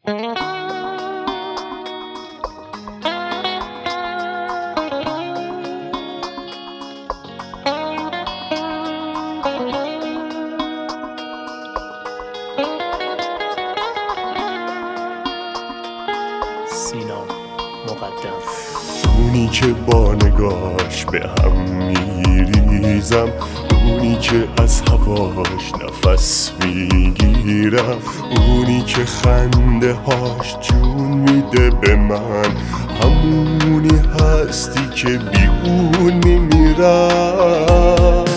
سینا مقدم. اونی که با نگاش به هم میریزم، اونی که از هواش نفس میگیرم، اونی که خنده هاش جون میده به من، همونی هستی که بی اون میمیرم.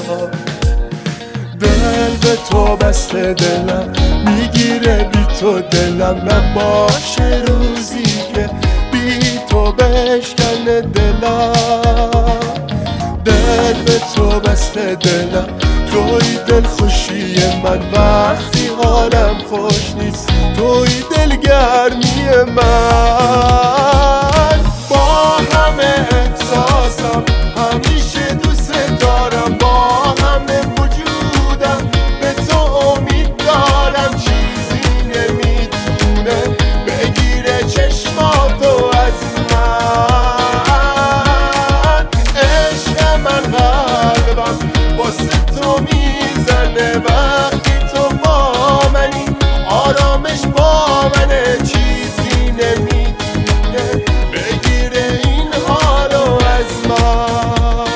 دل به تو بسته دلم میگیره بی تو دلم، نباشه روزی که بی تو بشکنه دلم. دل به تو بسته دلم، توی دل خوشی من، وقتی حالم خوش نیست توی دلگرمی من. با همه احساسم همیشه دوست دارم، با همه وجودم به تو امید دارم. چیزی نمیتونه بگیره چشماتو از من. عشق من قلبم واسه تو میزنه، وقتی تو با منی آرامش با منه. چیزی نمیتونه بگیره این حالو از من.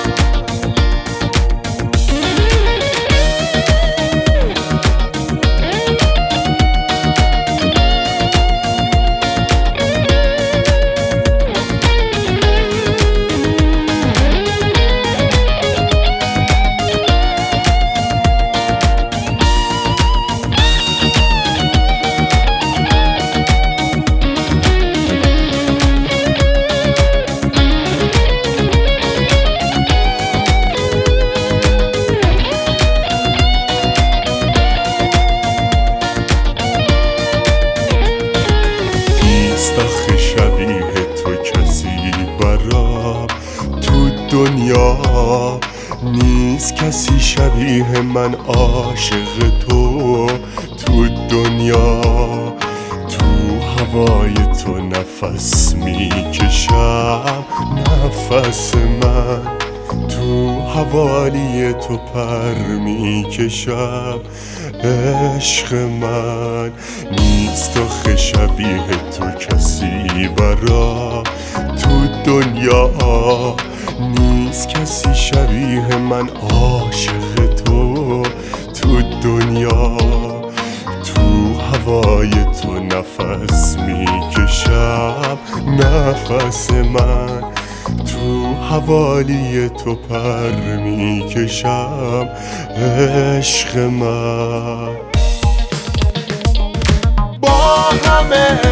آخه شبیه تو کسی برام تو دنیا نیست، کسی شبیه من عاشق تو تو دنیا. تو هوای تو نفس میکشم، نفس من تو حوالی تو پر میکشم. عشق من نیست آخه شبیه تو کسی برا تو دنیا نیست، کسی شبیه من عاشق تو تو دنیا. تو هوای تو نفس میکشم، نفس من تو حوالی تو پر میکشم. عشق من با همه